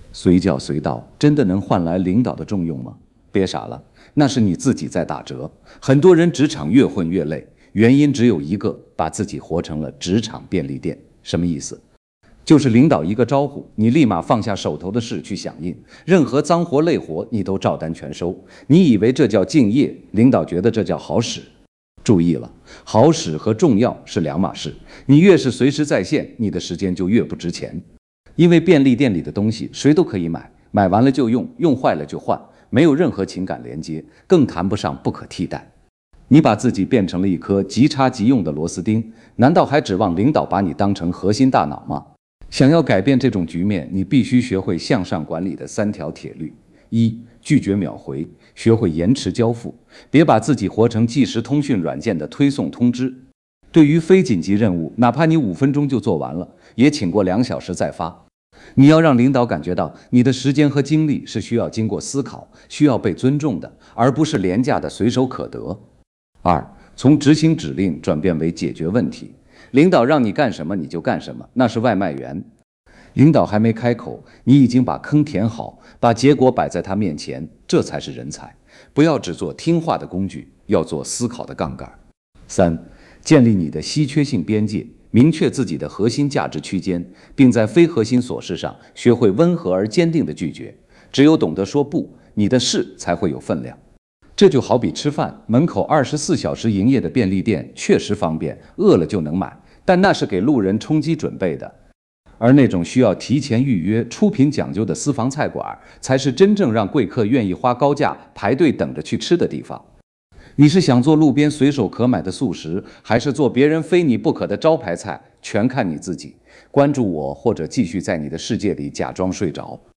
随叫随到，真的能换来领导的重用吗？别傻了，那是你自己在打折。很多人职场越混越累，原因只有一个，把自己活成了职场便利店。什么意思？就是领导一个招呼，你立马放下手头的事去响应，任何脏活累活你都照单全收。你以为这叫敬业，领导觉得这叫好使。注意了，好使和重要是两码事。你越是随时在线，你的时间就越不值钱。因为便利店里的东西谁都可以买，买完了就用，用坏了就换，没有任何情感连接，更谈不上不可替代。你把自己变成了一颗即插即用的螺丝钉，难道还指望领导把你当成核心大脑吗？想要改变这种局面，你必须学会向上管理的3条铁律：一、拒绝秒回，学会延迟交付，别把自己活成即时通讯软件的推送通知。对于非紧急任务，哪怕你5分钟就做完了，也请过2小时再发。你要让领导感觉到你的时间和精力是需要经过思考，需要被尊重的，而不是廉价的随手可得。二、从执行指令转变为解决问题。领导让你干什么你就干什么，那是外卖员。领导还没开口，你已经把坑填好，把结果摆在他面前，这才是人才。不要只做听话的工具，要做思考的杠杆。三、建立你的稀缺性边界，明确自己的核心价值区间，并在非核心琐事上学会温和而坚定的拒绝。只有懂得说不，你的是才会有分量。这就好比吃饭，门口24小时营业的便利店确实方便，饿了就能买，但那是给路人充饥准备的。而那种需要提前预约、出品讲究的私房菜馆，才是真正让贵客愿意花高价排队等着去吃的地方。你是想做路边随手可买的速食，还是做别人非你不可的招牌菜，全看你自己。关注我，或者继续在你的世界里假装睡着。